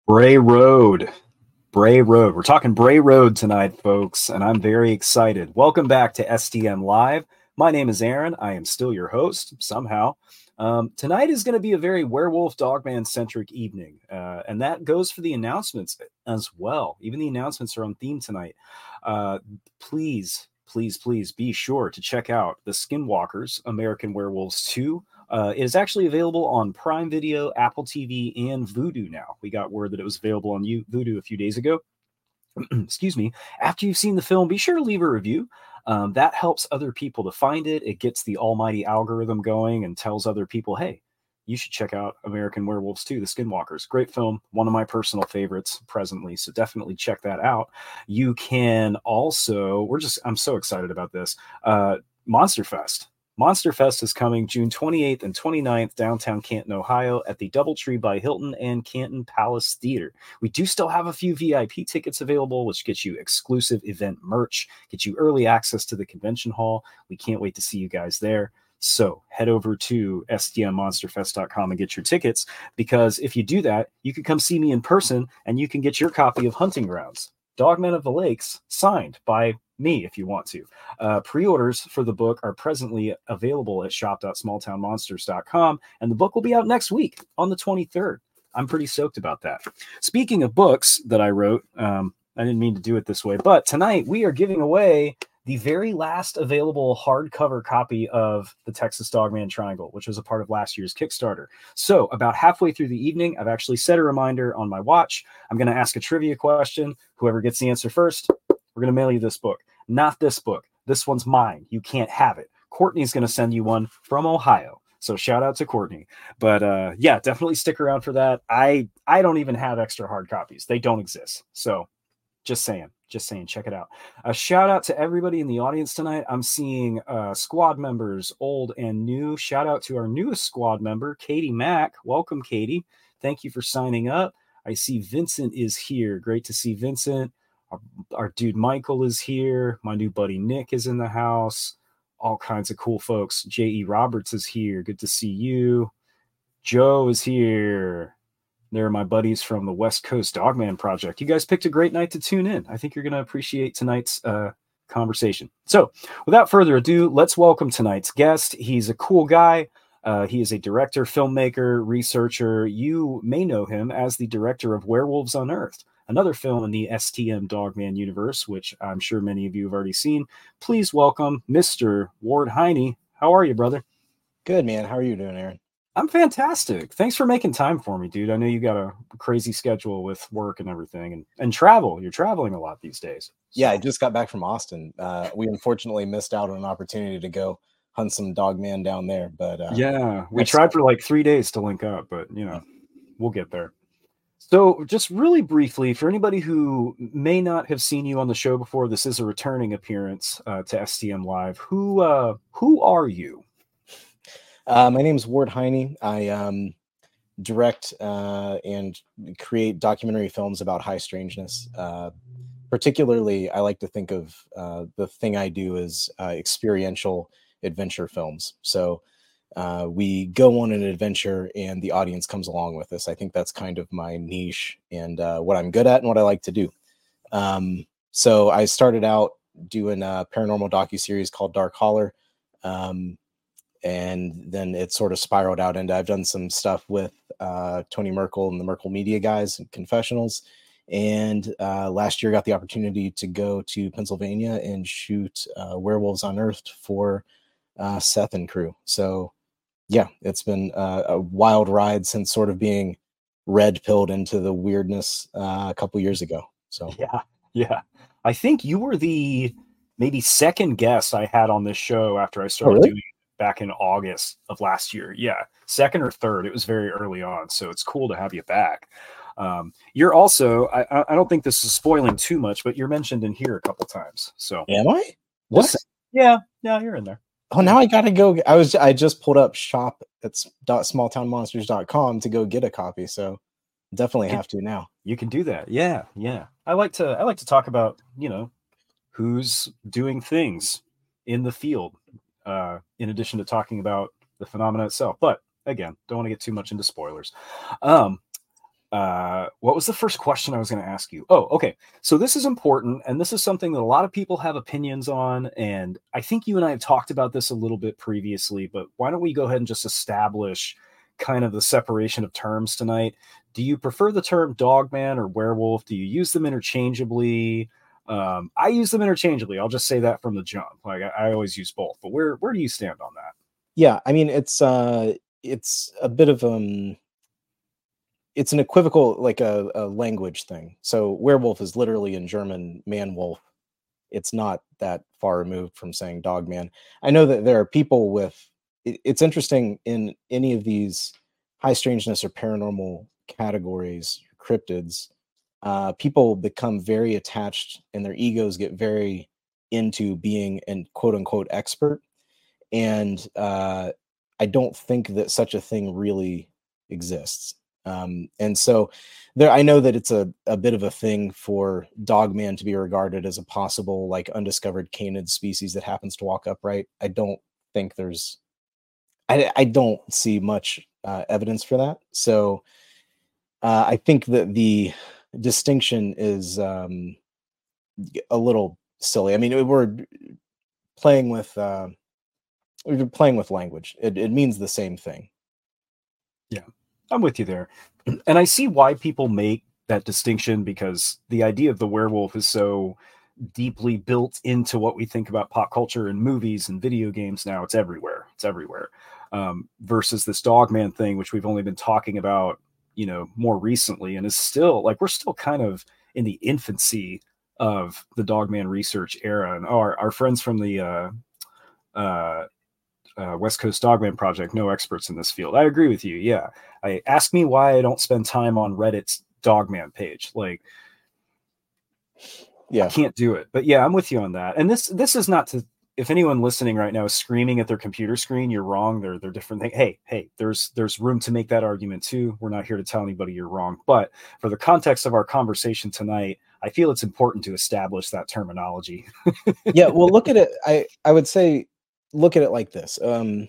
Bray Road. Bray Road. We're talking Bray Road tonight, folks, and I'm very excited. Welcome back to STM Live. My name is Aaron. I am still your host, somehow. Tonight is going to be a very Werewolf Dogman-centric evening, and that goes for the announcements as well. Even the announcements are on theme tonight. Please be sure to check out The Skinwalkers, American Werewolves 2. It is actually available on Prime Video, Apple TV, and Vudu now. We got word that it was available on Vudu a few days ago. Excuse me. After you've seen the film, be sure to leave a review. That helps other people to find it. It gets the almighty algorithm going and tells other people, hey, you should check out American Werewolves 2, The Skinwalkers. Great film. One of my personal favorites presently. So definitely check that out. You can also, I'm so excited about this. Monster Fest. Monster Fest is coming June 28th and 29th, downtown Canton, Ohio, at the DoubleTree by Hilton and Canton Palace Theater. We do still have a few VIP tickets available, which gets you exclusive event merch, gets you early access to the convention hall. We can't wait to see you guys there. So head over to stmmonsterfest.com and get your tickets, because if you do that, you can come see me in person and you can get your copy of Hunting Grounds, Dogmen of the Lakes, signed by me if you want to. Pre-orders for the book are presently available at shop.smalltownmonsters.com, and the book will be out next week on the 23rd. I'm pretty stoked about that. Speaking of books that I wrote, I didn't mean to do it this way, but tonight we are giving away the very last available hardcover copy of the Texas Dogman Triangle, which was a part of last year's Kickstarter. So about halfway through the evening, I've actually set a reminder on my watch. I'm going to ask a trivia question. Whoever gets the answer first, we're going to mail you this book. Not this book. This one's mine. You can't have it. Courtney's going to send you one from Ohio. So shout out to Courtney. But yeah, definitely stick around for that. I don't even have extra hard copies. They don't exist. So just saying, check it out. A shout out to everybody in the audience tonight. I'm seeing squad members, old and new. Shout out to our newest squad member, Katie Mack. Welcome, Katie. Thank you for signing up. I see Vincent is here. Great to see Vincent. Our dude Michael is here. My new buddy Nick is in the house. All kinds of cool folks. J.E. Roberts is here. Good to see you. Joe is here. They're my buddies from the West Coast Dogman Project. You guys picked a great night to tune in. I think you're going to appreciate tonight's conversation. So without further ado, let's welcome tonight's guest. He's a cool guy. He is a director, filmmaker, researcher. You may know him as the director of Werewolves Unearthed, another film in the STM Dogman universe, which I'm sure many of you have already seen. Please welcome Mr. Ward Heine. How are you, brother? Good, man. How are you doing, Aaron? I'm fantastic. Thanks for making time for me, dude. I know you got a crazy schedule with work and everything and travel. You're traveling a lot these days. So. Yeah, I just got back from Austin. We unfortunately missed out on an opportunity to go hunt some Dogman down there. But yeah, we tried for like 3 days to link up, but we'll get there. So just really briefly, for anybody who may not have seen you on the show before, this is a returning appearance to STM Live. Who are you? My name is Ward Heine. I direct and create documentary films about high strangeness. Particularly, I like to think of the thing I do as experiential adventure films. So we go on an adventure and the audience comes along with us. I think that's kind of my niche and what I'm good at and what I like to do. So I started out doing a paranormal docuseries called Dark Holler. And then it sort of spiraled out into I've done some stuff with Tony Merkel and the Merkel Media guys and Confessionals. And last year got the opportunity to go to Pennsylvania and shoot Werewolves Unearthed for Seth and crew. So yeah, it's been a wild ride since sort of being red-pilled into the weirdness a couple years ago. So yeah. I think you were the maybe second guest I had on this show after I started doing back in August of last year. Yeah, second or third. It was very early on, so it's cool to have you back. You're also, I don't think this is spoiling too much, but you're mentioned in here a couple times. So am I? What? Yeah, you're in there. Oh, now I gotta go. I just pulled up shop at smalltownmonsters.com to go get a copy. So definitely have to now. You can do that. Yeah. I like to talk about who's doing things in the field. In addition to talking about the phenomena itself. But again, don't want to get too much into spoilers. What was the first question I was going to ask you? Oh, okay. So this is important, and this is something that a lot of people have opinions on, and I think you and I have talked about this a little bit previously, but why don't we go ahead and just establish kind of the separation of terms tonight? Do you prefer the term dogman or werewolf? Do you use them interchangeably? I use them interchangeably. I'll just say that from the jump. Like I always use both. But where do you stand on that? Yeah, I mean it's a bit of it's an equivocal, like a language thing. So werewolf is literally in German man wolf. It's not that far removed from saying dog man. I know that there are people with it's interesting in any of these high strangeness or paranormal categories, cryptids, people become very attached and their egos get very into being an quote unquote expert. And I don't think that such a thing really exists. And so there, I know that it's a bit of a thing for Dogman to be regarded as a possible like undiscovered canid species that happens to walk upright. I don't think there's, I don't see much evidence for that. So I think that the distinction is a little silly. I mean, playing with we're playing with language. It means the same thing. Yeah, I'm with you there. And I see why people make that distinction because the idea of the werewolf is so deeply built into what we think about pop culture and movies and video games now. It's everywhere. It's everywhere. Versus this dogman thing, which we've only been talking about, more recently, and is still like we're still kind of in the infancy of the dogman research era. And our friends from the West Coast Dogman Project, no experts in this field. I agree with you. Yeah. Ask me why I don't spend time on Reddit's Dogman page. Like, yeah, I can't do it. But yeah, I'm with you on that. And this is not to, if anyone listening right now is screaming at their computer screen, you're wrong. They're different things. Hey, there's room to make that argument too. We're not here to tell anybody you're wrong. But for the context of our conversation tonight, I feel it's important to establish that terminology. Yeah, well, look at it. I would say look at it like this.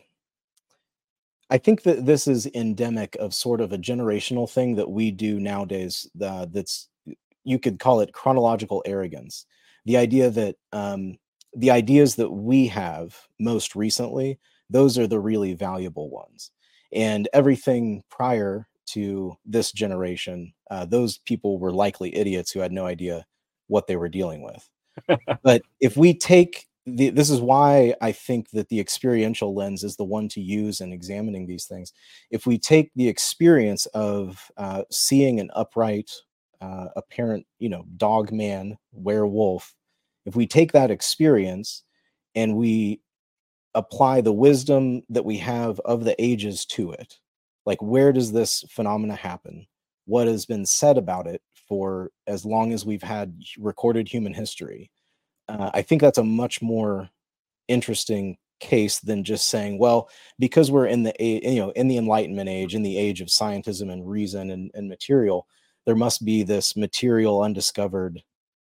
I think that this is endemic of sort of a generational thing that we do nowadays. That's, you could call it chronological arrogance. The idea that the ideas that we have most recently, those are the really valuable ones, and everything prior to this generation, those people were likely idiots who had no idea what they were dealing with. But if we take this is why I think that the experiential lens is the one to use in examining these things. If we take the experience of seeing an upright, apparent, dog man, werewolf, if we take that experience and we apply the wisdom that we have of the ages to it, like where does this phenomena happen? What has been said about it for as long as we've had recorded human history? I think that's a much more interesting case than just saying, well, because we're in in the Enlightenment age, in the age of scientism and reason and material, there must be this material undiscovered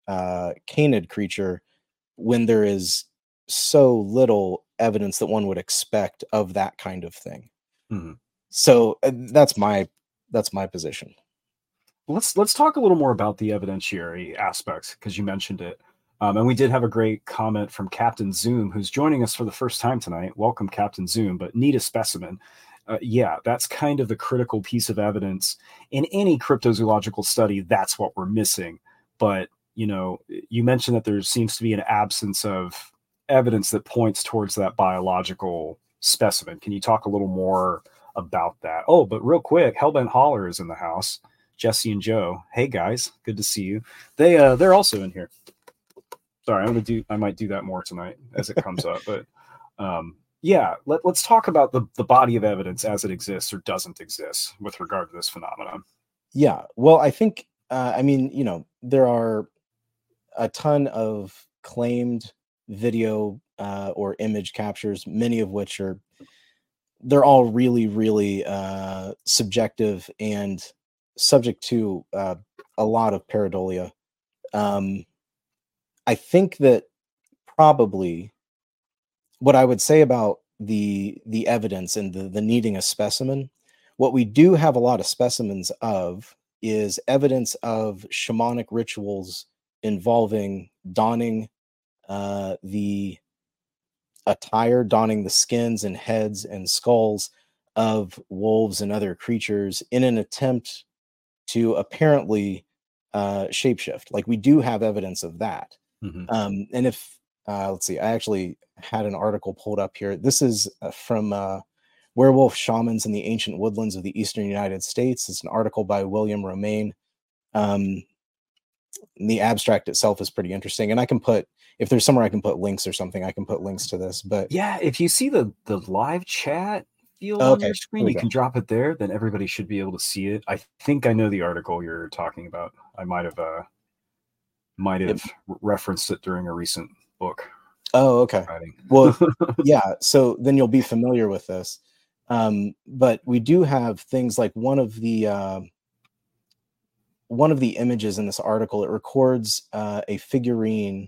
canid creature when there is so little evidence that one would expect of that kind of thing. Mm-hmm. So that's my position. Let's talk a little more about the evidentiary aspects because you mentioned it. And we did have a great comment from Captain Zoom, who's joining us for the first time tonight. Welcome, Captain Zoom, but need a specimen. Yeah, that's kind of the critical piece of evidence. In any cryptozoological study, that's what we're missing. But, you mentioned that there seems to be an absence of evidence that points towards that biological specimen. Can you talk a little more about that? Oh, but real quick, Hellbent Holler is in the house. Jesse and Joe. Hey, guys. Good to see you. They're also in here. Sorry, I might do that more tonight as it comes up. But yeah, let's talk about the body of evidence as it exists or doesn't exist with regard to this phenomenon. Yeah, well, I think there are a ton of claimed video or image captures, many of which they're all really, really subjective and subject to a lot of pareidolia. I think that probably what I would say about the evidence and the needing a specimen, what we do have a lot of specimens of is evidence of shamanic rituals involving donning the attire, donning the skins and heads and skulls of wolves and other creatures in an attempt to apparently shapeshift. Like, we do have evidence of that. And if let's see, I actually had an article pulled up here. This is from Werewolf Shamans in the Ancient Woodlands of the Eastern United States. It's an article by William Romaine. The abstract itself is pretty interesting, and I can put, if there's somewhere I can put links or something, I can put links to this. But yeah, if you see the live chat field on your screen, you can drop it there. Then everybody should be able to see it. I think I know the article you're talking about. I might have referenced it during a recent book. Oh, okay. Well, yeah. So then you'll be familiar with this. But we do have things like one of the images in this article. It records a figurine.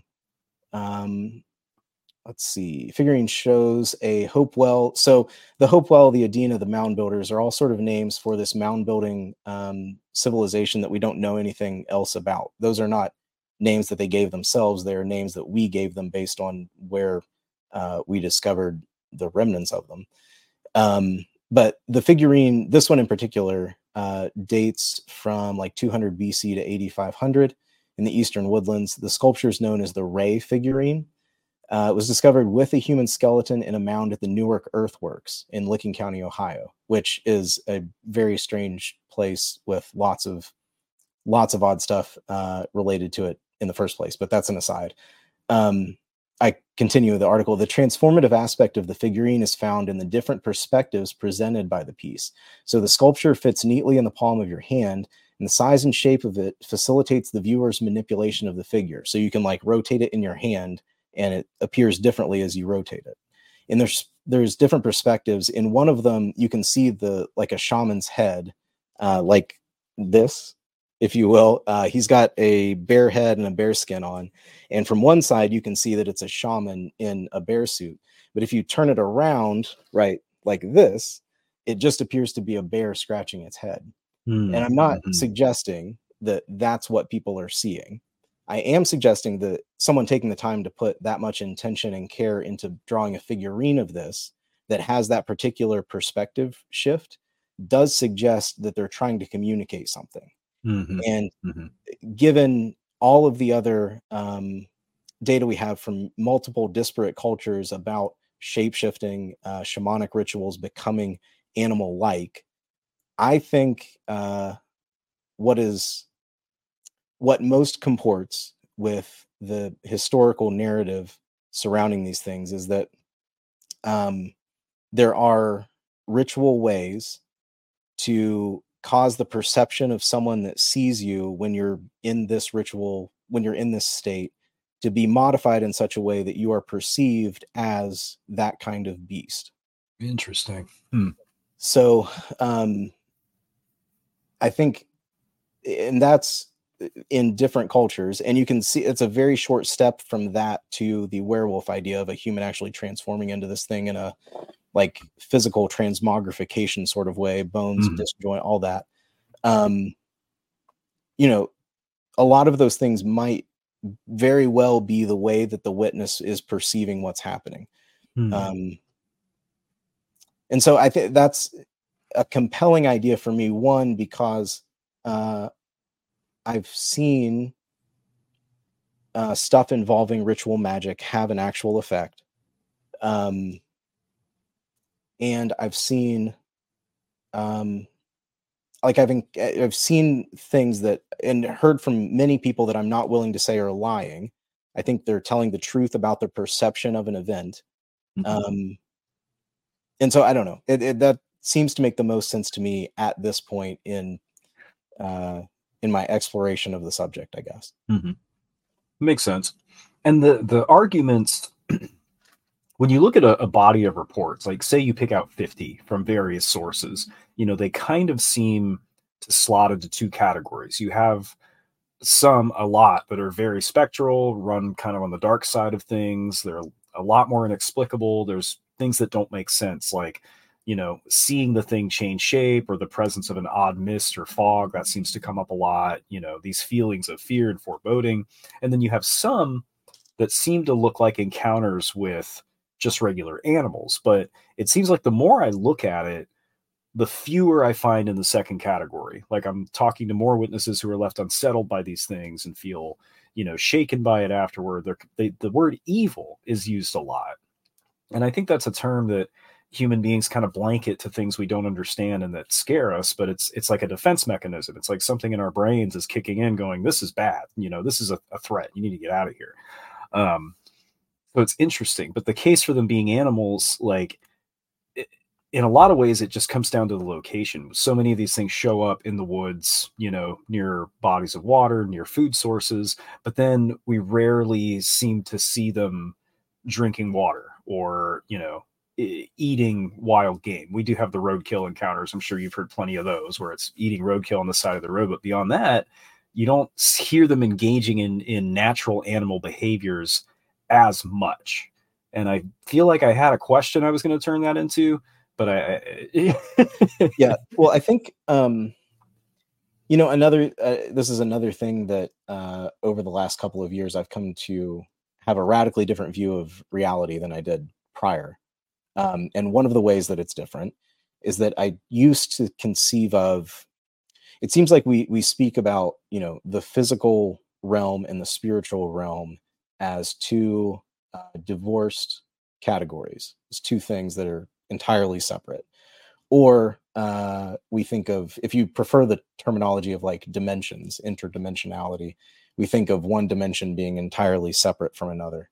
Let's see. Figurine shows a Hopewell. So the Hopewell, the Adena, the Mound Builders are all sort of names for this mound building civilization that we don't know anything else about. Those are not names that they gave themselves. They are names that we gave them based on where we discovered the remnants of them. But the figurine, this one in particular, dates from like 200 BC to 8500 in the Eastern Woodlands. The sculpture is known as the Ray figurine. It was discovered with a human skeleton in a mound at the Newark Earthworks in Licking County, Ohio, which is a very strange place with lots of odd stuff related to it in the first place. But that's an aside. I continue the article. The transformative aspect of the figurine is found in the different perspectives presented by the piece. So the sculpture fits neatly in the palm of your hand, and the size and shape of it facilitates the viewer's manipulation of the figure. So you can like rotate it in your hand, and it appears differently as you rotate it. And there's different perspectives. In one of them, you can see like a shaman's head, like this, if you will. He's got a bear head and a bear skin on. And from one side, you can see that it's a shaman in a bear suit. But if you turn it around, right, like this, it just appears to be a bear scratching its head. And I'm not suggesting that that's what people are seeing. I am suggesting that someone taking the time to put that much intention and care into drawing a figurine of this that has that particular perspective shift does suggest that they're trying to communicate something. And given all of the other data we have from multiple disparate cultures about shape-shifting, shamanic rituals becoming animal-like, I think what most comports with the historical narrative surrounding these things is that there are ritual ways to cause the perception of someone that sees you when you're in this ritual, when you're in this state, to be modified in such a way that you are perceived as that kind of beast. Interesting. So I think, and that's in different cultures, and you can see it's a very short step from that to the werewolf idea of a human actually transforming into this thing in a like physical transmogrification sort of way, bones, disjoint, all that. You know, a lot of those things might very well be the way that the witness is perceiving what's happening. And so I think that's a compelling idea for me. One, because I've seen stuff involving ritual magic have an actual effect. And I've seen, like I've seen things that, and heard from many people that I'm not willing to say are lying. I think they're telling the truth about their perception of an event. And so I don't know. That seems to make the most sense to me at this point in my exploration of the subject, I guess. Makes sense. And the arguments, when you look at a body of reports, like say you pick out 50 from various sources, you know, they kind of seem to slot into two categories. You have a lot that are very spectral, run kind of on the dark side of things. They're a lot more inexplicable. There's things that don't make sense, like, seeing the thing change shape, or the presence of an odd mist or fog that seems to come up a lot, these feelings of fear and foreboding. And then you have some that seem to look like encounters with just regular animals. But it seems like the more I look at it, the fewer I find in the second category. Like, I'm talking to more witnesses who are left unsettled by these things and feel, shaken by it afterward. The word evil is used a lot. And I think that's a term that human beings kind of blanket to things we don't understand and that scare us, but it's like a defense mechanism. It's like something in our brains is kicking in going, this is bad. This is a threat. You need to get out of here. So it's interesting, but the case for them being animals, like, in a lot of ways, it just comes down to the location. So many of these things show up in the woods, near bodies of water, near food sources, but then we rarely seem to see them drinking water or, eating wild game. We do have the roadkill encounters. I'm sure you've heard plenty of those where it's eating roadkill on the side of the road. But beyond that, you don't hear them engaging in natural animal behaviors as much. And I feel like I had a question I was going to turn that into, but yeah. Well, I think, this is another thing that over the last couple of years, I've come to have a radically different view of reality than I did prior. And one of the ways that it's different is that I used to conceive of, it seems like we speak about, the physical realm and the spiritual realm as two divorced categories. It's two things that are entirely separate. Or we think of, if you prefer the terminology of like dimensions, interdimensionality, we think of one dimension being entirely separate from another.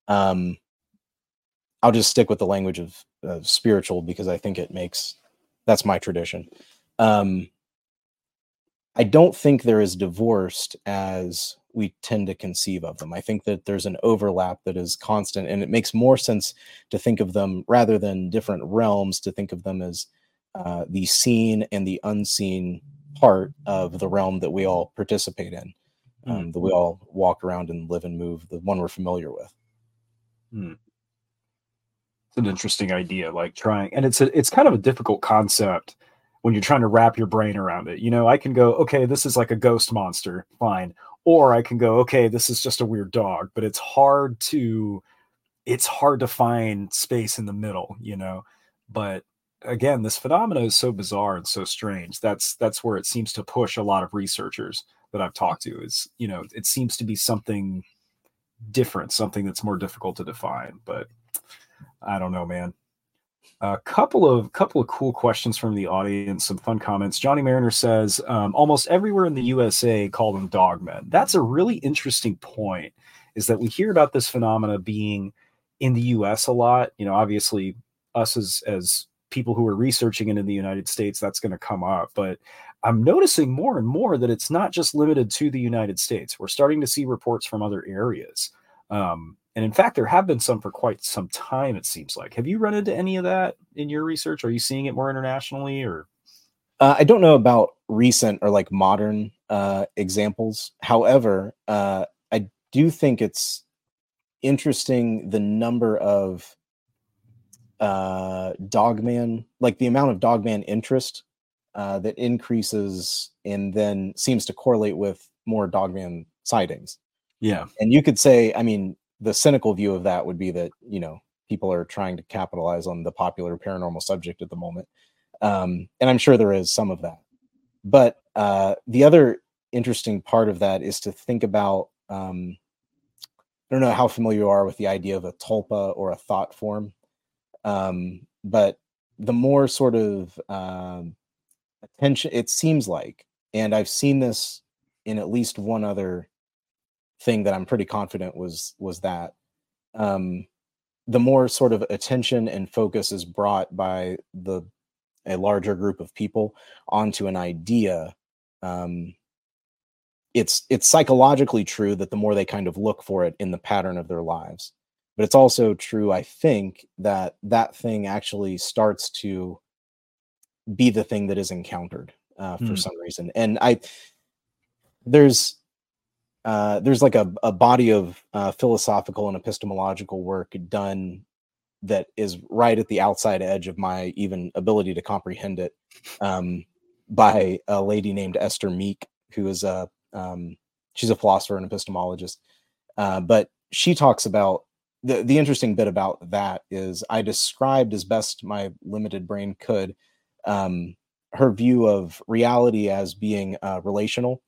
I'll just stick with the language of spiritual because I think that's my tradition. I don't think they're as divorced as we tend to conceive of them. I think that there's an overlap that is constant, and it makes more sense to think of them rather than different realms, to think of them as the seen and the unseen part of the realm that we all participate in, that we all walk around and live and move, the one we're familiar with. It's an interesting idea, like trying, and it's kind of a difficult concept when you're trying to wrap your brain around it. I can go, okay, this is like a ghost monster, fine. Or I can go, okay, this is just a weird dog, but it's hard to find space in the middle, But again, this phenomena is so bizarre and so strange. That's where it seems to push a lot of researchers that I've talked to is, it seems to be something different, something that's more difficult to define, but I don't know, man. A couple of cool questions from the audience, some fun comments. Johnny Mariner says, almost everywhere in the USA call them dogmen. That's a really interesting point, is that we hear about this phenomena being in the US a lot. Obviously us as people who are researching it in the United States, that's going to come up. But I'm noticing more and more that it's not just limited to the United States. We're starting to see reports from other areas. And in fact, there have been some for quite some time, it seems like. Have you run into any of that in your research? Are you seeing it more internationally, or? I don't know about recent or like modern examples. However, I do think it's interesting the number of dogman, like the amount of dogman interest that increases and then seems to correlate with more dogman sightings. Yeah. And you could say, I mean, the cynical view of that would be that, people are trying to capitalize on the popular paranormal subject at the moment. And I'm sure there is some of that. But the other interesting part of that is to think about, I don't know how familiar you are with the idea of a tulpa or a thought form. But the more sort of attention, it seems like, and I've seen this in at least one other thing that I'm pretty confident was that the more sort of attention and focus is brought by a larger group of people onto an idea, it's psychologically true that the more they kind of look for it in the pattern of their lives. But it's also true, I think, that thing actually starts to be the thing that is encountered for some reason. And there's like a body of philosophical and epistemological work done that is right at the outside edge of my even ability to comprehend it, by a lady named Esther Meek, who is she's a philosopher and epistemologist. But she talks about the interesting bit about that is I described as best my limited brain could her view of reality as being relational.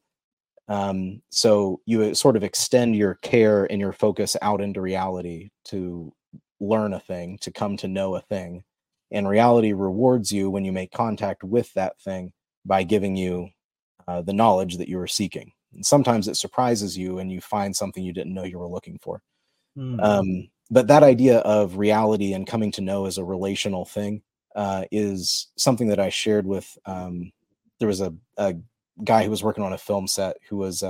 So you sort of extend your care and your focus out into reality to learn a thing, to come to know a thing. And reality rewards you when you make contact with that thing by giving you the knowledge that you were seeking. And sometimes it surprises you and you find something you didn't know you were looking for. But that idea of reality and coming to know as a relational thing is something that I shared with, there was a guy who was working on a film set who was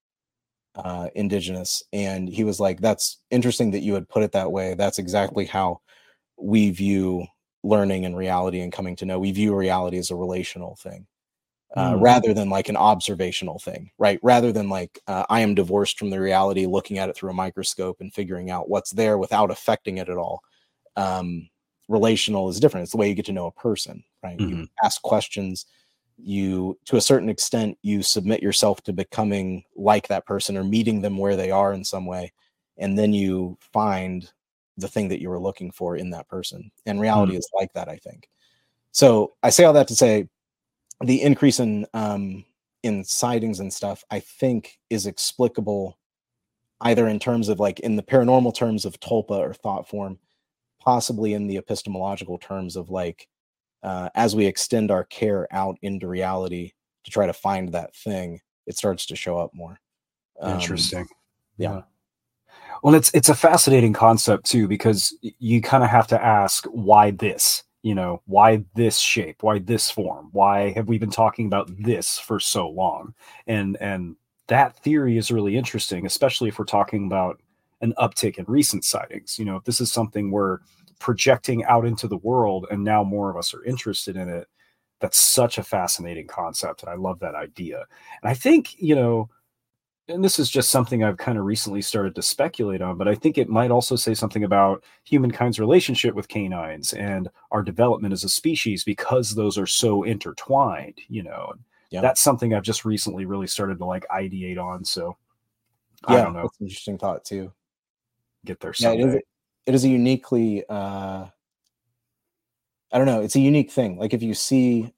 indigenous, and he was like, that's interesting that you would put it that way. That's exactly how we view learning and reality and coming to know. We view reality as a relational thing. Rather than like an observational thing, right? Rather than like I am divorced from the reality, looking at it through a microscope and figuring out what's there without affecting it at all. Relational is different. It's the way you get to know a person, right? You ask questions. You, to a certain extent, you submit yourself to becoming like that person or meeting them where they are in some way, and then you find the thing that you were looking for in that person. And reality is like that, I think. So I say all that to say, the increase in sightings and stuff, I think, is explicable either in terms of like in the paranormal terms of tulpa or thought form, possibly in the epistemological terms of like as we extend our care out into reality to try to find that thing, it starts to show up more. Interesting. Yeah. Well, it's a fascinating concept too, because you kind of have to ask, why this? You know, why this shape? Why this form? Why have we been talking about this for so long? And that theory is really interesting, especially if we're talking about an uptick in recent sightings. You know, if this is something we're projecting out into the world and now more of us are interested in it, that's such a fascinating concept. And I love that idea. And I think, you know, and this is just something I've kind of recently started to speculate on, but I think it might also say something about humankind's relationship with canines and our development as a species, because those are so intertwined, you know. Yeah. That's something I've just recently really started to like ideate on. So I don't know. That's an interesting thought too. Get there someday. It is a uniquely, I don't know, it's a unique thing. Like if you see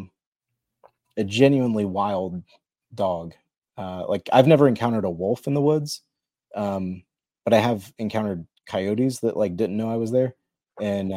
a genuinely wild dog, like I've never encountered a wolf in the woods, but I have encountered coyotes that like didn't know I was there. And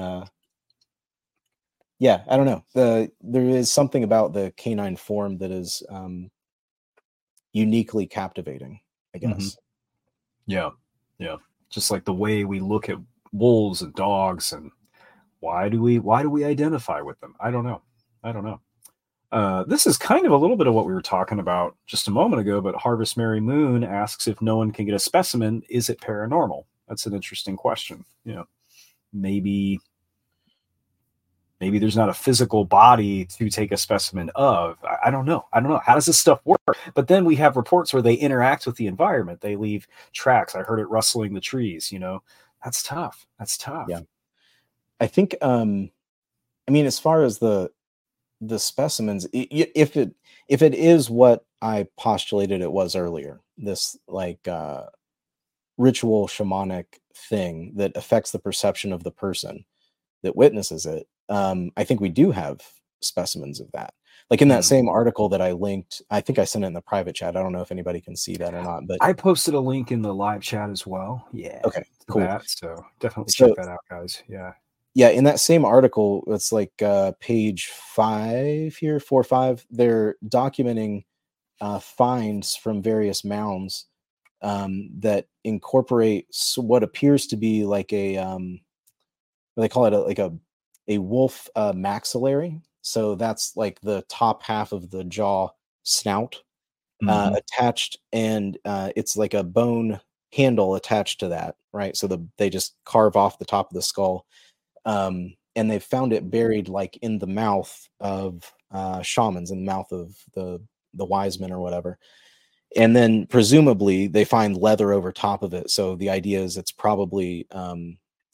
yeah, I don't know. There is something about the canine form that is uniquely captivating, I guess. Yeah. Just like the way we look at wolves and dogs, and why do we identify with them? I don't know. This is kind of a little bit of what we were talking about just a moment ago, but Harvest Mary Moon asks, if no one can get a specimen, is it paranormal? That's an interesting question. You know, maybe there's not a physical body to take a specimen of. I don't know. How does this stuff work? But then we have reports where they interact with the environment. They leave tracks. I heard it rustling the trees, you know. That's tough. Yeah. I think, I mean, as far as the specimens, if it is what I postulated it was earlier, this like ritual shamanic thing that affects the perception of the person that witnesses it, I think we do have specimens of that. Like in that same article that I linked, I think I sent it in the private chat. I don't know if anybody can see that or not, but I posted a link in the live chat as well. Yeah. Okay, cool. So definitely check that out, guys. Yeah, in that same article, it's like page 5 here, 4 or 5. They're documenting finds from various mounds that incorporate what appears to be like a they call it a wolf maxillary. So that's like the top half of the jaw snout attached, and it's like a bone handle attached to that, right? So they just carve off the top of the skull. And they found it buried like in the mouth of shamans, in the mouth of the wise men or whatever. And then presumably they find leather over top of it. So the idea is it's probably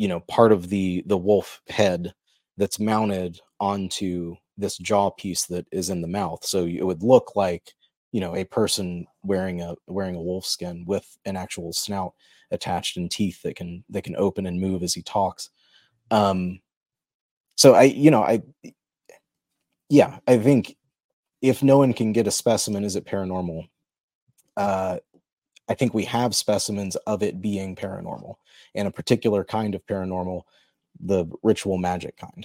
part of the wolf head that's mounted onto this jaw piece that is in the mouth. So it would look like, a person wearing a wolf skin with an actual snout attached and teeth that can open and move as he talks. So I think if no one can get a specimen, is it paranormal? I think we have specimens of it being paranormal, and a particular kind of paranormal, the ritual magic kind.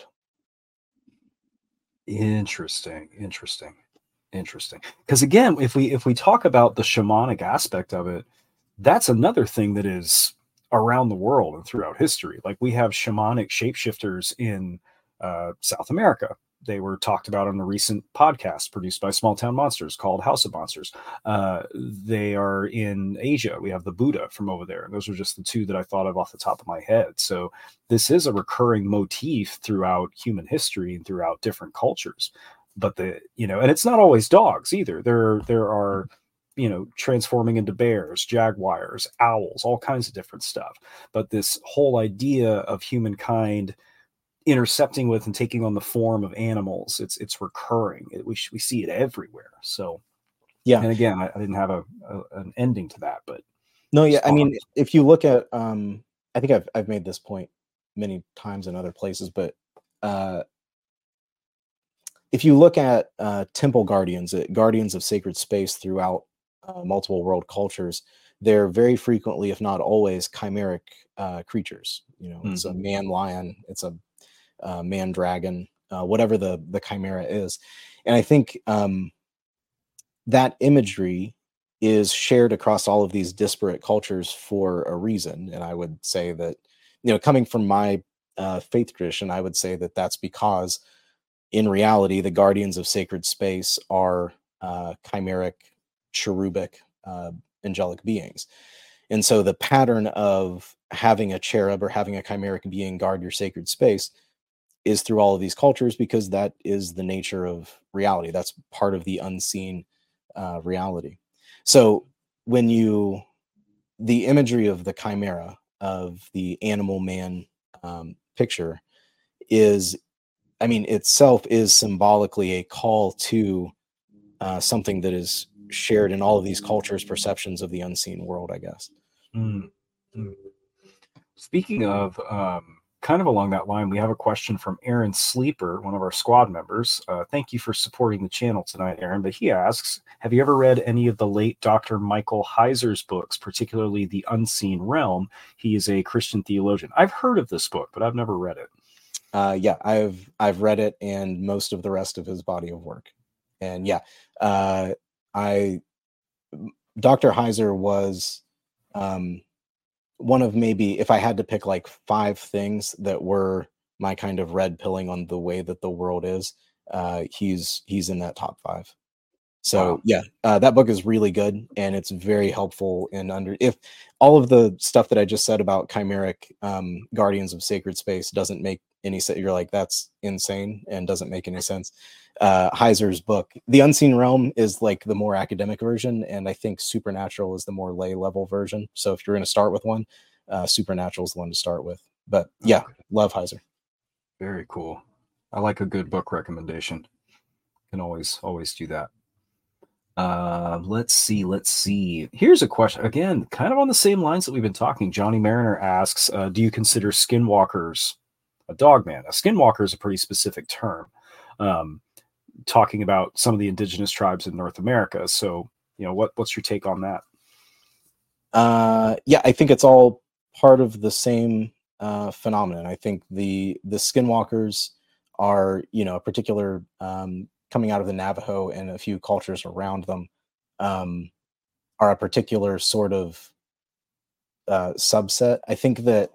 Interesting. Because again, if we talk about the shamanic aspect of it, that's another thing that is around the world and throughout history. Like we have shamanic shapeshifters in South America. They were talked about on a recent podcast produced by Small Town Monsters called House of Monsters. They are in Asia. We have the Buddha from over there. And those are just the two that I thought of off the top of my head. So this is a recurring motif throughout human history and throughout different cultures. But and it's not always dogs either. There are, transforming into bears, jaguars, owls, all kinds of different stuff. But this whole idea of humankind intercepting with and taking on the form of animals, it's recurring. We see it everywhere. So yeah. And again, I didn't have an ending to that, but no, yeah. I mean, if you look at, I think I've made this point many times in other places, but if you look at temple guardians of sacred space throughout multiple world cultures, they're very frequently, if not always, chimeric creatures. It's a man lion, it's a man dragon, whatever the chimera is. And I think that imagery is shared across all of these disparate cultures for a reason. And I would say that, coming from my faith tradition, I would say that that's because in reality, the guardians of sacred space are chimeric, cherubic, angelic beings. And so the pattern of having a cherub or having a chimeric being guard your sacred space is through all of these cultures, because that is the nature of reality. That's part of the unseen reality. So when the imagery of the chimera, of the animal man picture itself is symbolically a call to something that is shared in all of these cultures' perceptions of the unseen world, I guess. Mm-hmm. Speaking of kind of along that line, we have a question from Aaron Sleeper, one of our squad members. Thank you for supporting the channel tonight, Aaron. But he asks, have you ever read any of the late Dr. Michael Heiser's books, particularly The Unseen Realm? He is a Christian theologian. I've heard of this book, but I've never read it. Yeah, I've read it and most of the rest of his body of work. And yeah, Dr. Heiser was one of, maybe, if I had to pick like 5 things that were my kind of red pilling on the way that the world is, he's in that top 5. So wow. Yeah, that book is really good, and it's very helpful if all of the stuff that I just said about chimeric guardians of sacred space doesn't make any sense. You're like, that's insane and doesn't make any sense. Heiser's book, The Unseen Realm, is like the more academic version, and I think Supernatural is the more lay level version. So if you're going to start with one, Supernatural is the one to start with. But yeah, love Heiser. Very cool. I like a good book recommendation. Can always do that. Let's see. Here's a question, again, kind of on the same lines that we've been talking. Johnny Mariner asks, do you consider skinwalkers a dogman? A skinwalker is a pretty specific term, talking about some of the indigenous tribes in North America. So, what's your take on that? Yeah, I think it's all part of the same phenomenon. I think the skinwalkers are, a particular coming out of the Navajo and a few cultures around them, are a particular sort of subset. I think that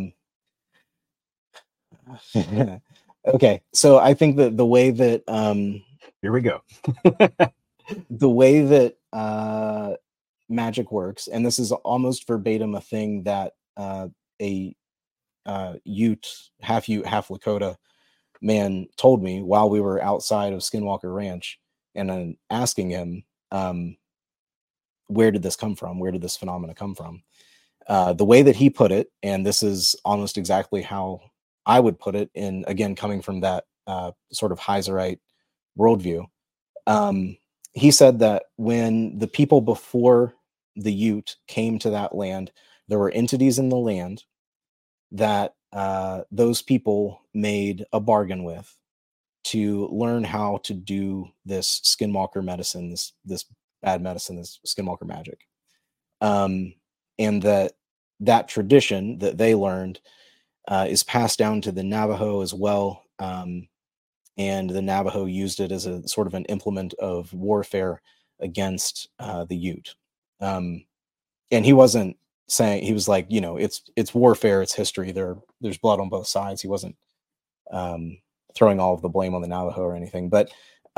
okay, so I think that the way that here we go. The way that magic works, and this is almost verbatim a thing that a Ute, half Lakota man told me while we were outside of Skinwalker Ranch, and I'm asking him, where did this come from? Where did this phenomena come from? The way that he put it, and this is almost exactly how I would put it, in again coming from that sort of Heiserite worldview. He said that when the people before the Ute came to that land, there were entities in the land that those people made a bargain with to learn how to do this skinwalker medicine, this bad medicine, this skinwalker magic. And that tradition that they learned is passed down to the Navajo as well. And the Navajo used it as a sort of an implement of warfare against the Ute. And he wasn't saying, he was like, it's warfare, it's history. There's blood on both sides. He wasn't throwing all of the blame on the Navajo or anything. But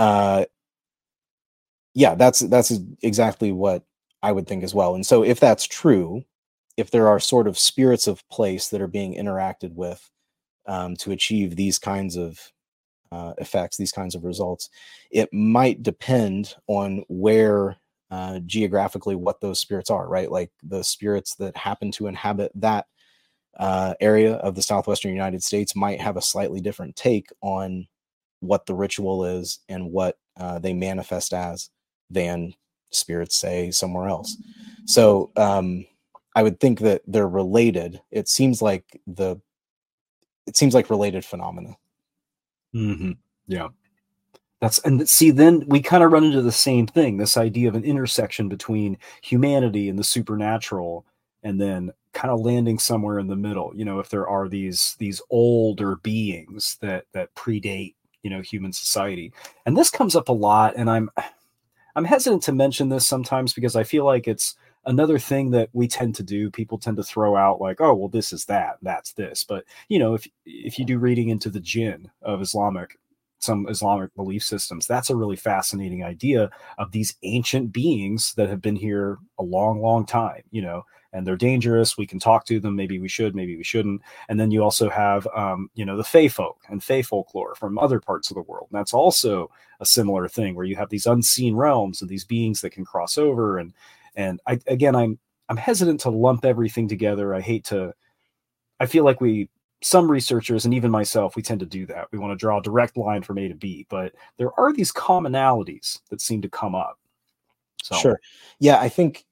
yeah, that's exactly what I would think as well. And so if that's true, if there are sort of spirits of place that are being interacted with to achieve these kinds of effects, these kinds of results, it might depend on where geographically what those spirits are, right? Like the spirits that happen to inhabit that area of the southwestern United States might have a slightly different take on what the ritual is and what they manifest as than spirits, say, somewhere else. So I would think that they're related. It seems like related phenomena. Mm-hmm. Yeah. And see, then we kind of run into the same thing, this idea of an intersection between humanity and the supernatural, and then kind of landing somewhere in the middle. If there are these older beings that predate, human society. And this comes up a lot, and I'm hesitant to mention this sometimes because I feel like it's another thing that we tend to do. People tend to throw out like, oh, well, this is that, that's this. But, if you do reading into the jinn of some Islamic belief systems, that's a really fascinating idea of these ancient beings that have been here a long, long time, and they're dangerous. We can talk to them. Maybe we should, maybe we shouldn't. And then you also have, the Fae folk and Fae folklore from other parts of the world. And that's also a similar thing where you have these unseen realms and these beings that can cross over. And I'm hesitant to lump everything together. I feel like some researchers and even myself, we tend to do that. We want to draw a direct line from A to B, but there are these commonalities that seem to come up. So. Sure. Yeah, I think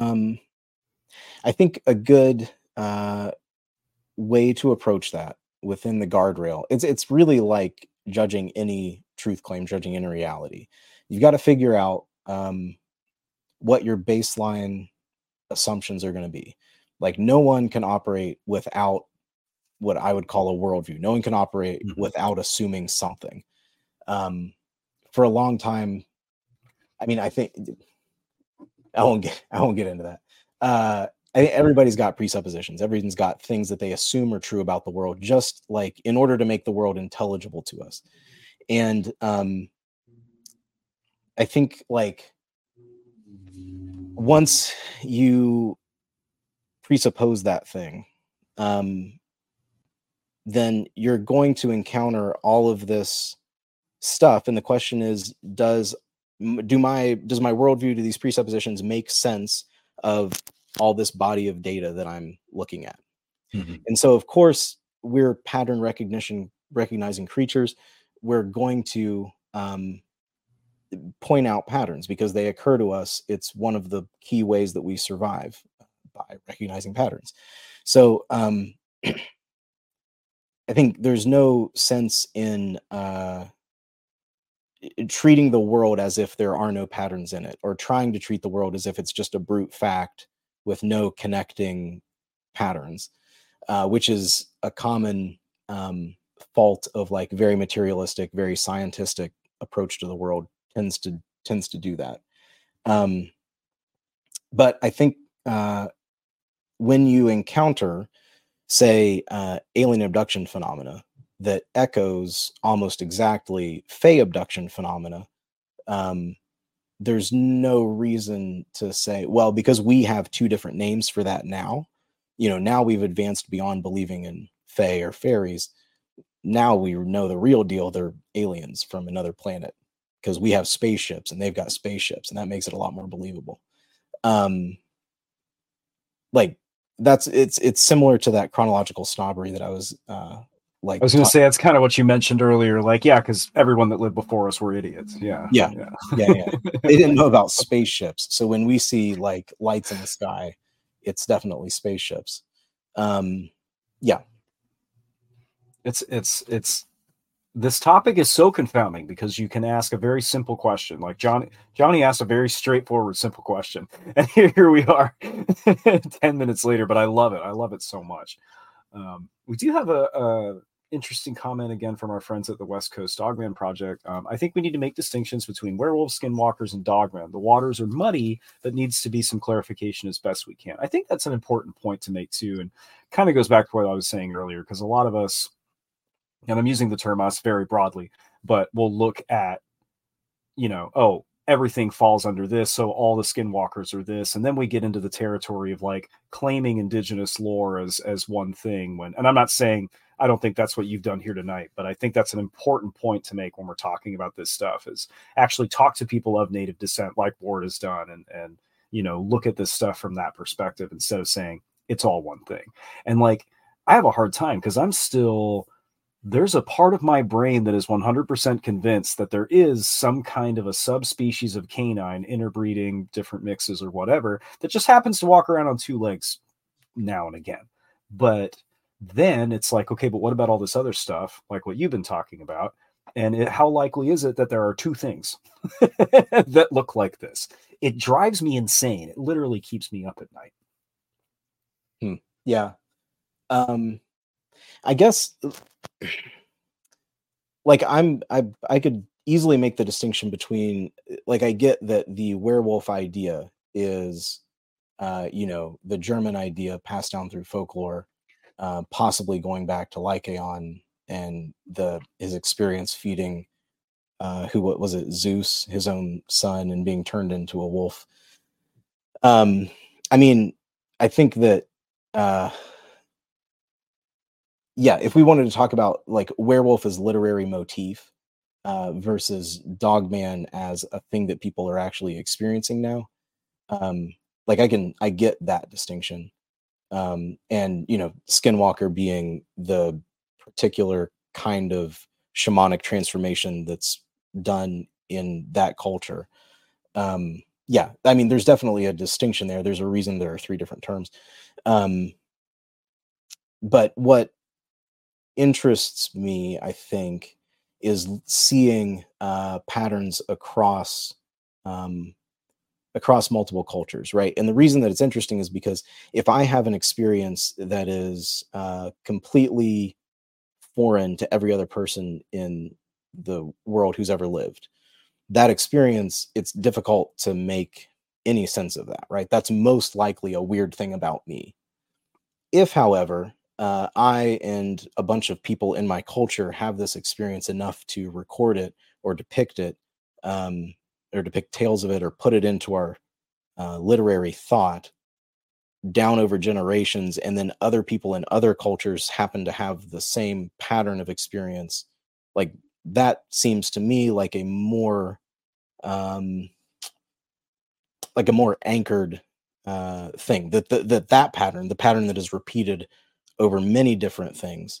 a good way to approach that within the guardrail, it's really like judging any truth claim, judging any reality. You've got to figure out what your baseline assumptions are going to be. Like, no one can operate without what I would call a worldview. No one can operate without assuming something. For a long time, I mean, I think I won't get into that. I think everybody's got presuppositions. Everyone's got things that they assume are true about the world, just like in order to make the world intelligible to us. And I think like once you presuppose that thing, then you're going to encounter all of this stuff. And the question is, does my worldview, do these presuppositions make sense of all this body of data that I'm looking at? Mm-hmm. And so, of course, we're pattern recognizing creatures. We're going to point out patterns because they occur to us. It's one of the key ways that we survive, by recognizing patterns. So I think there's no sense in treating the world as if there are no patterns in it, or trying to treat the world as if it's just a brute fact with no connecting patterns, which is a common fault of like very materialistic, very scientific approach to the world tends to do that. But I think when you encounter, say, alien abduction phenomena that echoes almost exactly Fae abduction phenomena, there's no reason to say, well, because we have two different names for that now, now we've advanced beyond believing in Fae or fairies. Now we know the real deal. They're aliens from another planet because we have spaceships and they've got spaceships, and that makes it a lot more believable. Like, it's similar to that chronological snobbery that I was like. I was going to say that's kind of what you mentioned earlier. Like, yeah, because everyone that lived before us were idiots. Yeah. They didn't know about spaceships. So when we see like lights in the sky, it's definitely spaceships. Yeah. It's this topic is so confounding because you can ask a very simple question. Like Johnny asked a very straightforward, simple question. And here we are 10 minutes later, but I love it. I love it so much. We do have a interesting comment again from our friends at the West Coast Dogman Project. I think we need to make distinctions between werewolves, skinwalkers, and dogmen. The waters are muddy, but needs to be some clarification as best we can. I think that's an important point to make too, and kind of goes back to what I was saying earlier, because a lot of us, and I'm using the term us very broadly, but we'll look at, oh, everything falls under this, so all the skinwalkers are this, and then we get into the territory of like claiming indigenous lore as one thing. And I'm not saying I don't think that's what you've done here tonight, but I think that's an important point to make when we're talking about this stuff, is actually talk to people of native descent like Ward has done, and look at this stuff from that perspective instead of saying it's all one thing. And like, I have a hard time because there's a part of my brain that is 100% convinced that there is some kind of a subspecies of canine interbreeding different mixes or whatever that just happens to walk around on two legs now and again. But then it's like, okay, but what about all this other stuff, like what you've been talking about? And how likely is it that there are two things that look like this? It drives me insane. It literally keeps me up at night. Yeah. I guess like I could easily make the distinction between, like, I get that the werewolf idea is the German idea passed down through folklore, possibly going back to Lycaon and his experience feeding what was it, Zeus, his own son, and being turned into a wolf. I mean, I think that if we wanted to talk about like werewolf as literary motif versus Dogman as a thing that people are actually experiencing now, like I get that distinction. And Skinwalker being the particular kind of shamanic transformation that's done in that culture. I mean, there's definitely a distinction there. There's a reason there are three different terms. But what interests me, I think, is seeing patterns across multiple cultures, right? And the reason that it's interesting is because if I have an experience that is completely foreign to every other person in the world who's ever lived, that experience, it's difficult to make any sense of that, right? That's most likely a weird thing about me. If, however, I and a bunch of people in my culture have this experience enough to record it or depict it, or depict tales of it, or put it into our literary thought down over generations, and then other people in other cultures happen to have the same pattern of experience, like that seems to me like a more anchored thing, that pattern, the pattern that is repeated over many different things,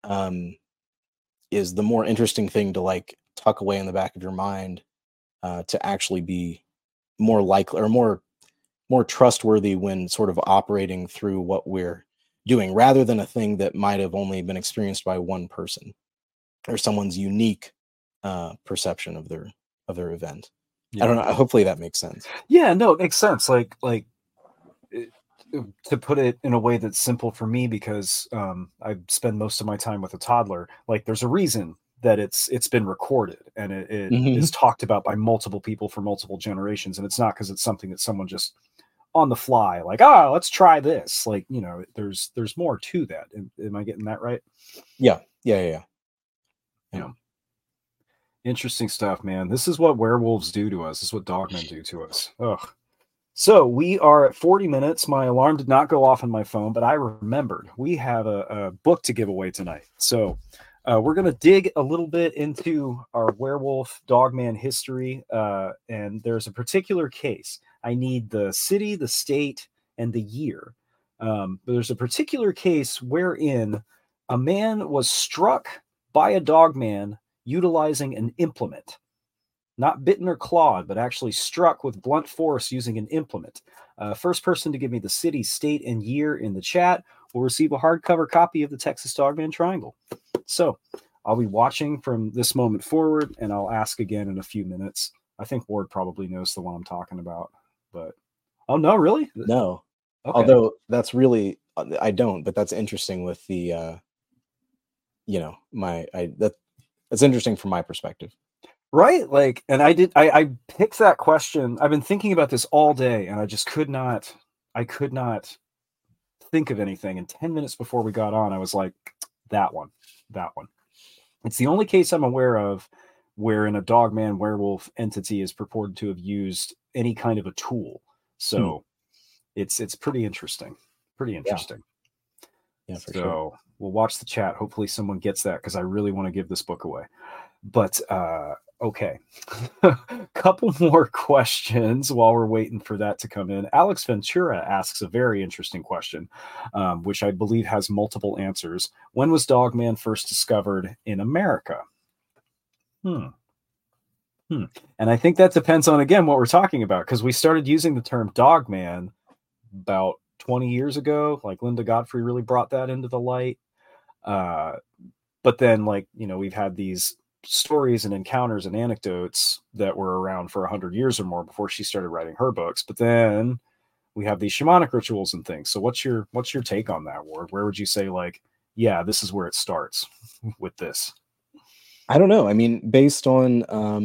is the more interesting thing to like tuck away in the back of your mind, to actually be more likely or more trustworthy when sort of operating through what we're doing, rather than a thing that might have only been experienced by one person or someone's unique perception of their event. Yeah. I don't know. Hopefully that makes sense. Yeah, no, it makes sense. Like to put it in a way that's simple for me, because I spend most of my time with a toddler. Like, there's a reason that it's been recorded and it is talked about by multiple people for multiple generations, and it's not because it's something that someone just on the fly, like, let's try this. Like, there's more to that. Am I getting that right? Yeah. Interesting stuff, man. This is what werewolves do to us. This is what dogmen do to us. Ugh. So we are at 40 minutes. My alarm did not go off on my phone, but I remembered we have a book to give away tonight. So we're going to dig a little bit into our werewolf dogman history. And there's a particular case. I need the city, the state, and the year. But there's a particular case wherein a man was struck by a dog man utilizing an implement. Not bitten or clawed, but actually struck with blunt force using an implement. First person to give me the city, state, and year in the chat will receive a hardcover copy of the Texas Dogman Triangle. So I'll be watching from this moment forward, and I'll ask again in a few minutes. I think Ward probably knows the one I'm talking about, but oh no, really? No. Okay. Although that's really, I don't, but that's interesting with the, that's interesting from my perspective. Right? Like, and I picked that question. I've been thinking about this all day, and I could not think of anything. And 10 minutes before we got on, I was like, that one. It's the only case I'm aware of wherein a dogman werewolf entity is purported to have used any kind of a tool. So it's pretty interesting. Yeah, for so sure. We'll watch the chat. Hopefully someone gets that, because I really want to give this book away. But okay. Couple more questions while we're waiting for that to come in. Alex Ventura asks a very interesting question, which I believe has multiple answers. When was Dogman first discovered in America? And I think that depends on, again, what we're talking about, because we started using the term Dogman about 20 years ago. Like Linda Godfrey really brought that into the light. But then, we've had these stories and encounters and anecdotes that were around for 100 years or more before she started writing her books. But then we have these shamanic rituals and things. So what's your take on that, Ward? Where would you say, this is where it starts with this? I don't know. I mean, based on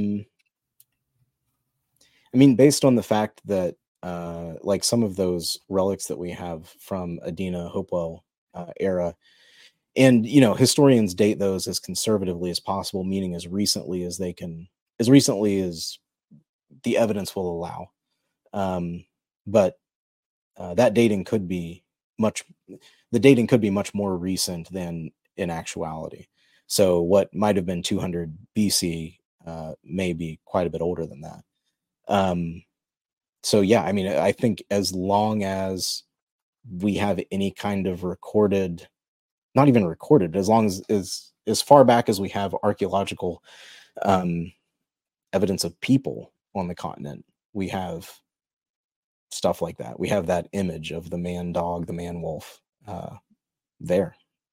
the fact that some of those relics that we have from Adina Hopewell era, and historians date those as conservatively as possible, meaning as recently as they can, as recently as the evidence will allow. But that dating could be much more recent than in actuality. So what might have been 200 BC may be quite a bit older than that. So yeah, I mean, I think as long as we have any kind of recorded, not even recorded, as long as far back as we have archaeological evidence of people on the continent, we have stuff like that. We have that image of the man dog, the man wolf there.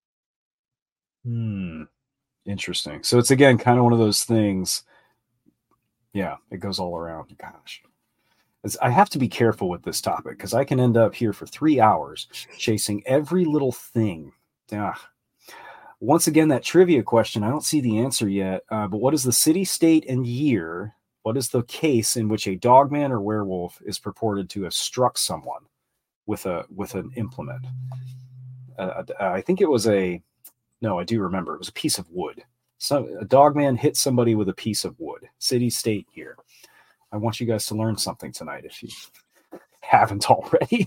Interesting. So it's, again, kind of one of those things. Yeah, it goes all around. Gosh. I have to be careful with this topic, because I can end up here for 3 hours chasing every little thing. Once again, that trivia question, I don't see the answer yet. But what is the city, state, and year? What is the case in which a dogman or werewolf is purported to have struck someone with an implement? I think it was I do remember. It was a piece of wood. So a dogman hit somebody with a piece of wood. City, state, year. I want you guys to learn something tonight if you haven't already.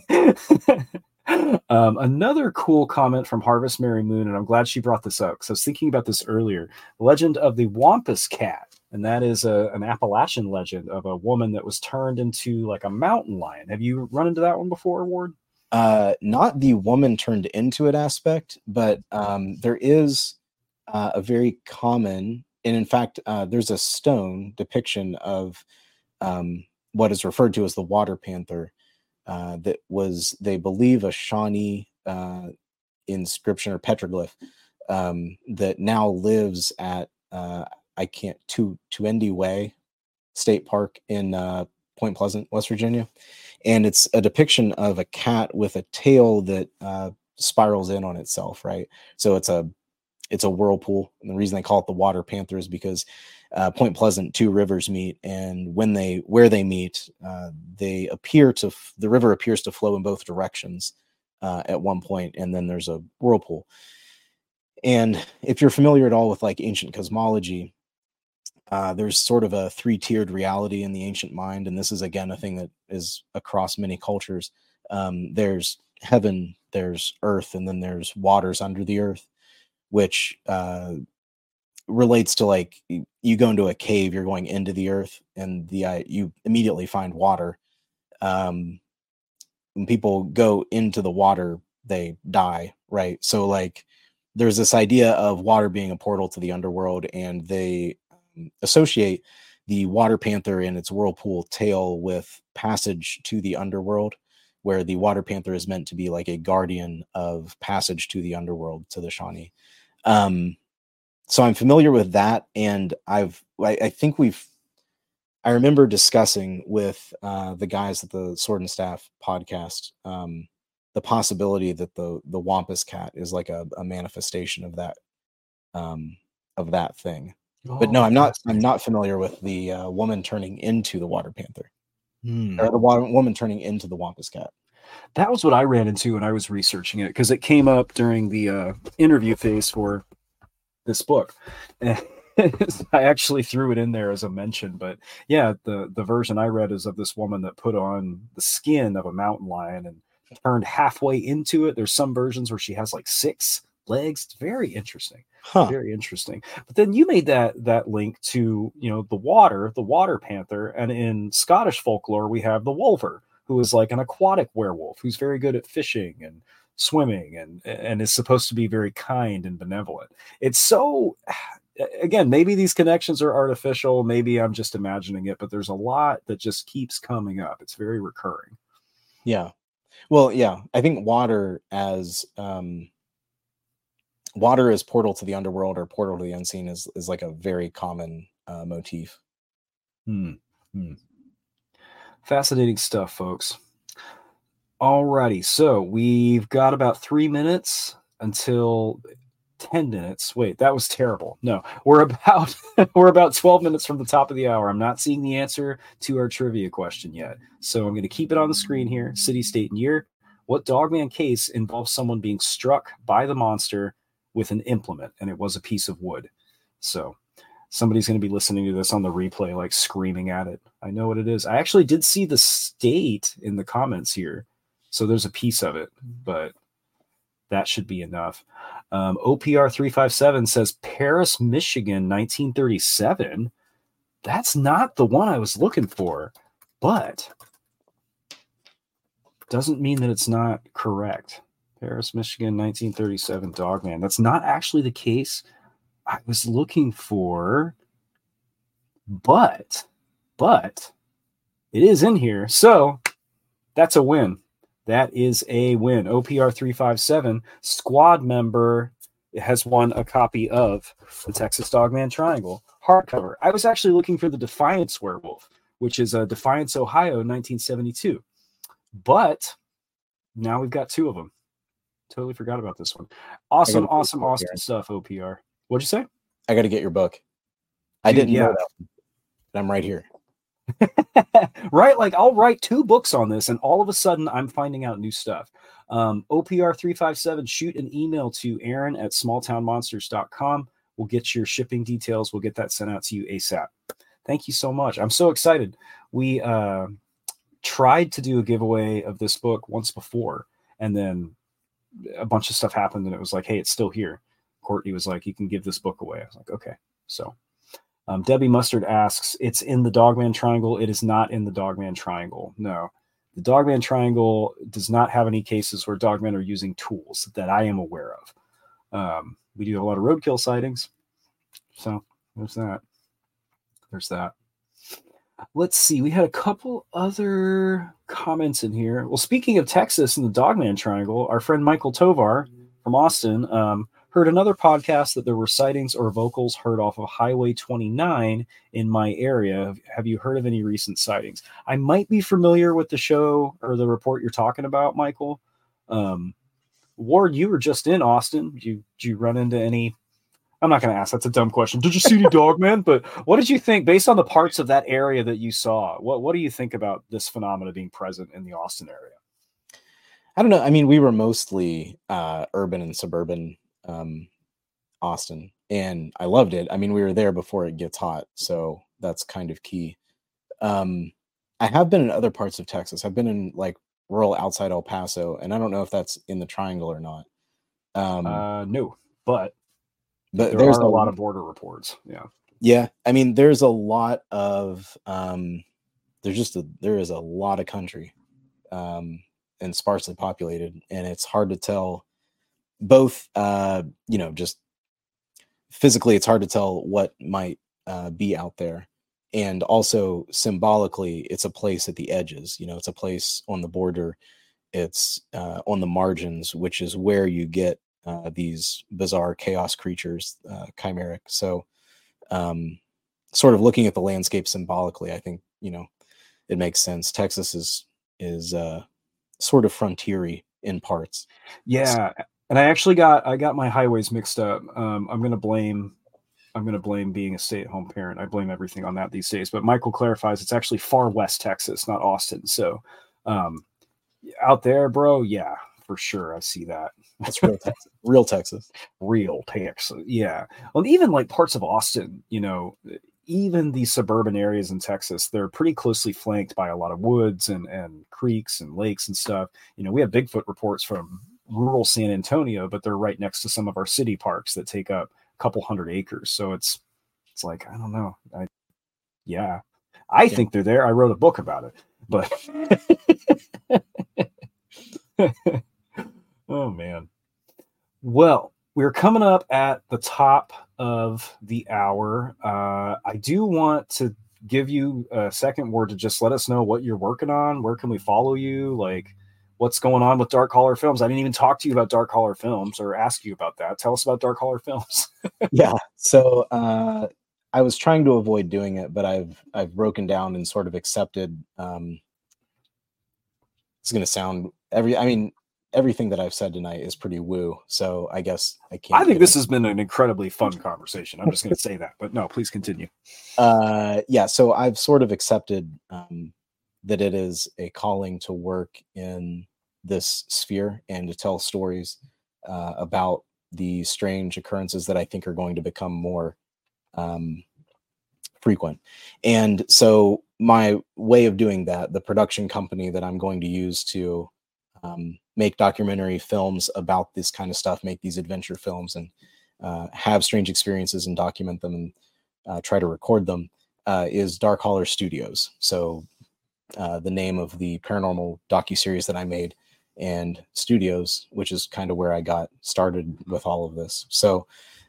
Another cool comment from Harvest Mary Moon, and I'm glad she brought this up, because I was thinking about this earlier. The legend of the Wampus Cat, and that is an Appalachian legend of a woman that was turned into like a mountain lion. Have you run into that one before, Ward? Not the woman turned into it aspect, but there is a very common, and in fact, there's a stone depiction of what is referred to as the water panther, that was, they believe, a Shawnee inscription or petroglyph that now lives at Tuende Way State Park in Point Pleasant, West Virginia, and it's a depiction of a cat with a tail that spirals in on itself. Right, so it's a whirlpool, and the reason they call it the water panther is because Point Pleasant, two rivers meet, and where they meet, the river appears to flow in both directions at one point, and then there's a whirlpool. And if you're familiar at all with ancient cosmology, there's sort of a three-tiered reality in the ancient mind, and this is again a thing that is across many cultures. There's heaven, there's earth, and then there's waters under the earth, which relates to you go into a cave, you're going into the earth, and you immediately find water. When people go into the water, they die, right? So like there's this idea of water being a portal to the underworld, and they associate the water panther and its whirlpool tail with passage to the underworld, where the water panther is meant to be like a guardian of passage to the underworld, to the Shawnee. So I'm familiar with that, and I remember discussing with the guys at the Sword and Staff podcast the possibility that the Wampus cat is like a manifestation of that thing. But no, I'm not familiar with the woman turning into the water panther, or the woman turning into the Wampus cat. That was what I ran into when I was researching it, because it came up during the interview phase for this book. And I actually threw it in there as a mention, but yeah, the version I read is of this woman that put on the skin of a mountain lion and turned halfway into it. There's some versions where she has like 6 legs. It's very interesting. Very interesting. But then you made that link to, the water panther, and in Scottish folklore we have the wolver, who is like an aquatic werewolf who's very good at fishing and swimming and is supposed to be very kind and benevolent. It's so, again, maybe these connections are artificial, maybe I'm just imagining it, but there's a lot that just keeps coming up. It's very recurring. Yeah. Well, yeah, I think water as portal to the underworld or portal to the unseen is like a very common motif. Fascinating stuff, folks. Alrighty, so we've got about 3 minutes until 10 minutes. Wait, that was terrible. No, we're about 12 minutes from the top of the hour. I'm not seeing the answer to our trivia question yet, so I'm going to keep it on the screen here. City, state, and year. What Dogman case involves someone being struck by the monster with an implement, and it was a piece of wood? So somebody's going to be listening to this on the replay, like screaming at it. I know what it is. I actually did see the state in the comments here, so there's a piece of it, but that should be enough. OPR 357 says Paris, Michigan, 1937. That's not the one I was looking for, but doesn't mean that it's not correct. Paris, Michigan, 1937, Dogman. That's not actually the case I was looking for, but it is in here, so that's a win. That is a win. OPR 357, squad member, has won a copy of the Texas Dogman Triangle hardcover. I was actually looking for the Defiance Werewolf, which is Defiance, Ohio, 1972. But now we've got 2 of them. Totally forgot about this one. Awesome stuff, OPR. What'd you say? I got to get your book. I didn't know that, but I'm right here. Right? Like, I'll write 2 books on this, and all of a sudden I'm finding out new stuff. OPR 357, shoot an email to Aaron at smalltownmonsters.com. We'll get your shipping details. We'll get that sent out to you ASAP. Thank you so much. I'm so excited. We tried to do a giveaway of this book once before, and then a bunch of stuff happened, and it was like, hey, it's still here. Courtney was like, you can give this book away. I was like, okay. So Debbie Mustard asks, it's in the Dogman Triangle. It is not in the Dogman Triangle. No, the Dogman Triangle does not have any cases where dogmen are using tools that I am aware of. We do have a lot of roadkill sightings. So there's that. Let's see. We had a couple other comments in here. Well, speaking of Texas and the Dogman Triangle, our friend Michael Tovar from Austin heard another podcast that there were sightings or vocals heard off of Highway 29 in my area. Have you heard of any recent sightings? I might be familiar with the show or the report you're talking about, Michael. Ward, you were just in Austin. Did you run into any? I'm not going to ask. That's a dumb question. Did you see any Dogman? But what did you think, based on the parts of that area that you saw? What do you think about this phenomena being present in the Austin area? I don't know. I mean, we were mostly urban and suburban Austin, and I loved it. I mean, we were there before it gets hot, so that's kind of key. I have been in other parts of Texas. I've been in like rural outside El Paso, and I don't know if that's in the Triangle or not. No, but there are a lot of border reports. Yeah. I mean, there's a lot of there is a lot of country. and sparsely populated, and it's hard to tell both, just physically, it's hard to tell what might be out there. And also symbolically, it's a place at the edges, it's a place on the border. It's on the margins, which is where you get these bizarre chaos creatures, chimeric. So sort of looking at the landscape symbolically, I think, it makes sense. Texas is sort of frontiery in parts. Yeah. And I got my highways mixed up. I'm gonna blame being a stay-at-home parent. I blame everything on that these days. But Michael clarifies it's actually far west Texas, not Austin. So out there, bro, yeah, for sure. I see that. That's real Texas. Real Texas. Real Texas. Yeah. Well, even like parts of Austin, even the suburban areas in Texas, they're pretty closely flanked by a lot of woods and creeks and lakes and stuff. We have Bigfoot reports from rural San Antonio, but they're right next to some of our city parks that take up a couple hundred acres. So it's like, I don't know. I think they're there. I wrote a book about it, but oh man. Well, we're coming up at the top of the hour. I do want to give you a second word to just let us know what you're working on. Where can we follow you? Like, what's going on with Dark Holler Films? I didn't even talk to you about Dark Holler Films or ask you about that. Tell us about Dark Holler Films. Yeah. So I was trying to avoid doing it, but I've broken down and sort of accepted. It's going to sound everything that I've said tonight is pretty woo. So I guess I can't. I think this has been an incredibly fun conversation. I'm just going to say that, but no, please continue. So I've sort of accepted that it is a calling to work in this sphere and to tell stories about the strange occurrences that I think are going to become more frequent. And so my way of doing that, the production company that I'm going to use to make documentary films about this kind of stuff, make these adventure films and have strange experiences and document them and try to record them, is Dark Holler Studios. So the name of the paranormal docuseries that I made, and Studios, which is kind of where I got started with all of this. So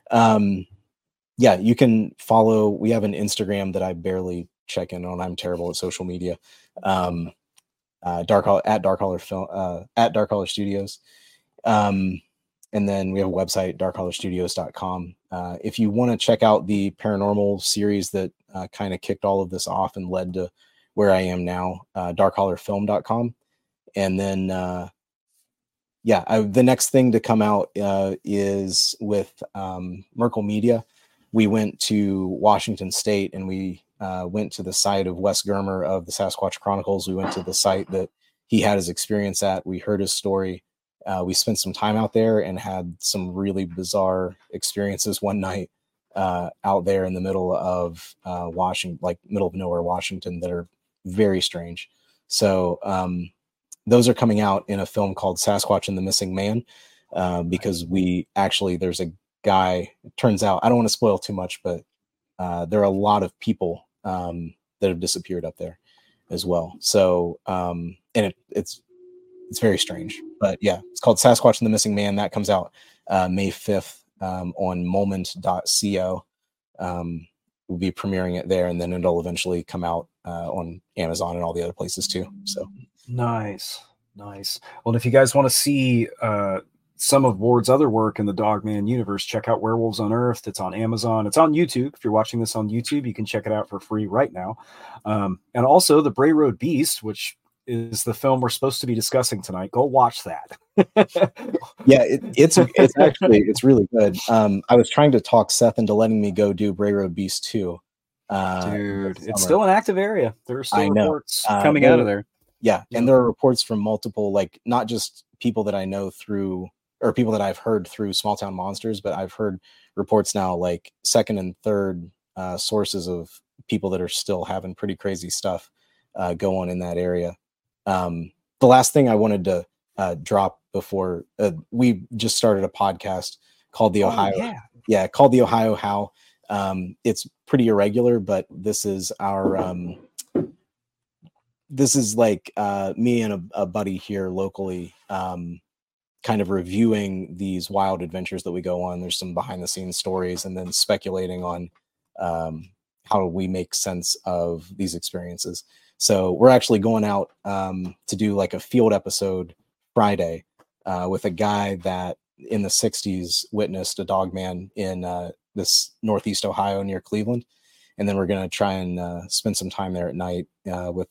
you can follow. We have an Instagram that I barely check in on. I'm terrible at social media. Dark Holler Studios. And then we have a website, darkhollerstudios.com. If you want to check out the paranormal series that kind of kicked all of this off and led to where I am now, darkhollerfilm.com. And then, the next thing to come out is with Merkle Media. We went to Washington State and we went to the site of Wes Germer of the Sasquatch Chronicles. We went to the site that he had his experience at. We heard his story. We spent some time out there and had some really bizarre experiences one night out there in the middle of Washington, like middle of nowhere, Washington, that are very strange. So those are coming out in a film called Sasquatch and the Missing Man, because there's a guy, it turns out, I don't want to spoil too much, but there are a lot of people that have disappeared up there as well. So, and it's very strange, but yeah, it's called Sasquatch and the Missing Man. That comes out May 5th on moment.co. We'll be premiering it there, and then it'll eventually come out on Amazon and all the other places too. So nice. Well, if you guys want to see some of Ward's other work in the Dogman universe, check out Werewolves Unearthed. It's on Amazon. It's on YouTube. If you're watching this on YouTube, you can check it out for free right now. And also the Bray Road Beast, which is the film we're supposed to be discussing tonight. Go watch that. Yeah, it's really good. I was trying to talk Seth into letting me go do Bray Road Beast 2. Dude, it's still an active area. There are still reports coming out of there. Yeah, and there are reports from multiple, like, not just people that I know through, or people that I've heard through Small Town Monsters, but I've heard reports now, like second and third sources of people that are still having pretty crazy stuff go on in that area. The last thing I wanted to drop before we just started a podcast called the Ohio. Called the Ohio How. It's pretty irregular, but this is our this is like me and a buddy here locally kind of reviewing these wild adventures that we go on. There's some behind the scenes stories, and then speculating on how we make sense of these experiences. So we're actually going out to do like a field episode Friday with a guy that in the 60s witnessed a dogman in this Northeast Ohio near Cleveland. And then we're going to try and spend some time there at night with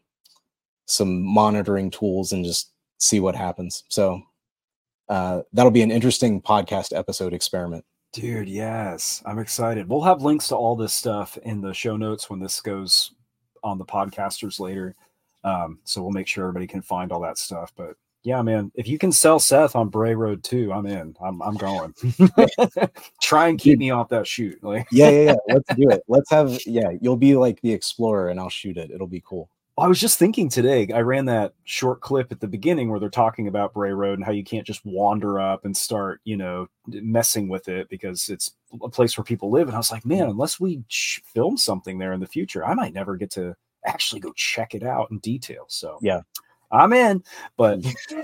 some monitoring tools and just see what happens. So that'll be an interesting podcast episode experiment. Dude, yes. I'm excited. We'll have links to all this stuff in the show notes when this goes on the podcasters later. So we'll make sure everybody can find all that stuff. But yeah, man, if you can sell Seth on Bray Road 2, I'm in. I'm going. Try and keep me off that shoot. Like, yeah. Let's do it. Let's have, you'll be like the explorer and I'll shoot it. It'll be cool. I was just thinking today, I ran that short clip at the beginning where they're talking about Bray Road and how you can't just wander up and start, messing with it because it's a place where people live. And I was like, man, unless we film something there in the future, I might never get to actually go check it out in detail. So yeah, I'm in, but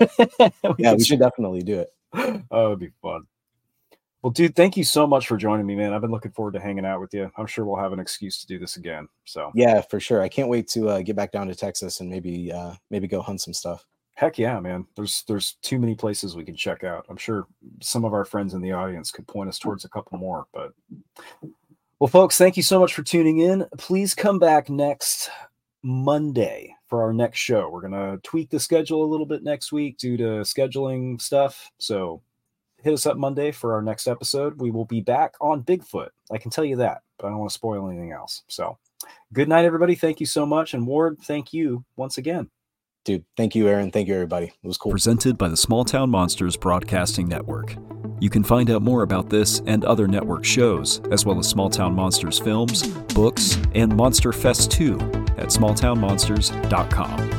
we should definitely do it. Oh, it'd be fun. Well, dude, thank you so much for joining me, man. I've been looking forward to hanging out with you. I'm sure we'll have an excuse to do this again. So yeah, for sure. I can't wait to get back down to Texas and maybe go hunt some stuff. Heck yeah, man. There's too many places we can check out. I'm sure some of our friends in the audience could point us towards a couple more. But well, folks, thank you so much for tuning in. Please come back next Monday for our next show. We're gonna tweak the schedule a little bit next week due to scheduling stuff. So hit us up Monday for our next episode. We will be back on Bigfoot. I can tell you that, but I don't want to spoil anything else. So good night, everybody. Thank you so much. And Ward, thank you once again. Dude, thank you, Aaron. Thank you, everybody. It was cool. Presented by the Small Town Monsters Broadcasting Network. You can find out more about this and other network shows, as well as Small Town Monsters films, books, and Monster Fest 2 at smalltownmonsters.com.